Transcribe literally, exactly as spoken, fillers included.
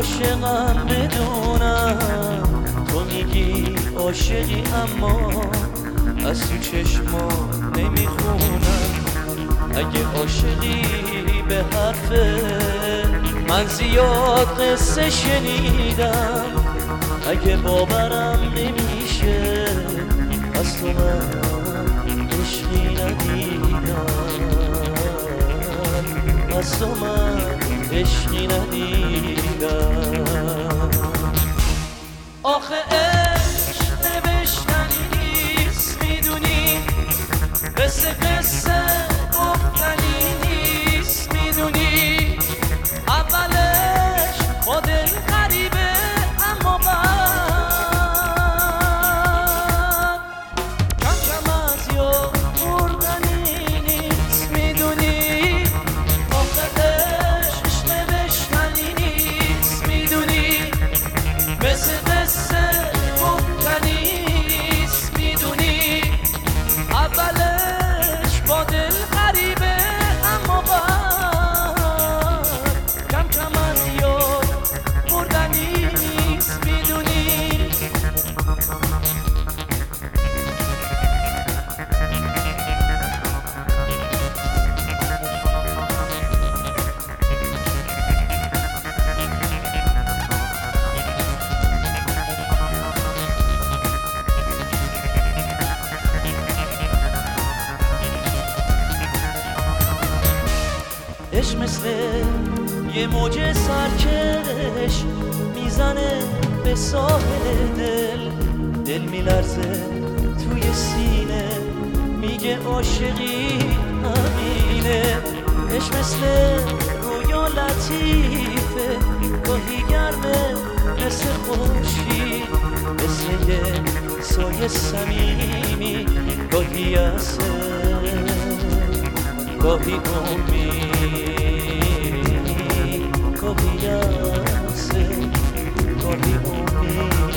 عاشقم بدونم، تو میگی عاشقی اما از تو چشما نمیخونم. اگه عاشقی به حرف من زیاد قصه شنیدم، اگه باورم نمیشه از تو من عشقی ندیدم، از تو من عشقی ندیدم. آخه عشق نوشتنی نیست میدونی، قصه قصه گفتنی نیست میدونی، اولش با دل غریبه اما بعد کم کم از یاد بردنی نیست میدونی. آخه عشق نوشتنی نیست میدونی، مثل قصه گفتنی نیست میدونی، اولش با دل غریبه اما بعد کم کم از یاد بردنی نیست میدونی. عشق مثل یه موج سرکش میزنه به ساحل دل، دل میلرزه توی سینه میگه عاشقی همینه. عشق مثل رویا لطیفه، گاهی گرمه مثل خورشید، مثل یه سایه صمیمی، گاهی عسل گاهی امید، گاهی عسل گاهی امید.